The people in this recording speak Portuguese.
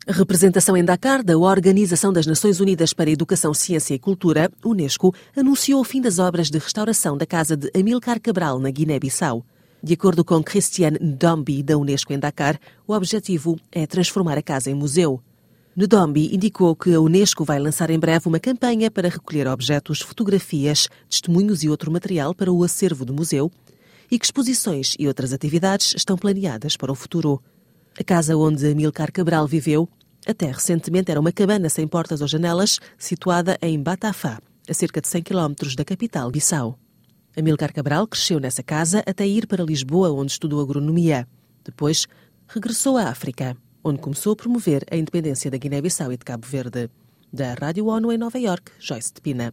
A representação em Dakar da Organização das Nações Unidas para a Educação, Ciência e Cultura, Unesco, anunciou o fim das obras de restauração da casa de Amílcar Cabral, na Guiné-Bissau. De acordo com Christiane Ndombi, da Unesco em Dakar, o objetivo é transformar a casa em museu. Ndombi indicou que a Unesco vai lançar em breve uma campanha para recolher objetos, fotografias, testemunhos e outro material para o acervo do museu e que exposições e outras atividades estão planeadas para o futuro. A casa onde Amílcar Cabral viveu, até recentemente, era uma cabana sem portas ou janelas, situada em Batafá, a cerca de 100 km da capital, Bissau. Amílcar Cabral cresceu nessa casa até ir para Lisboa, onde estudou agronomia. Depois, regressou à África, onde começou a promover a independência da Guiné-Bissau e de Cabo Verde. Da Rádio ONU em Nova Iorque, Joyce de Pina.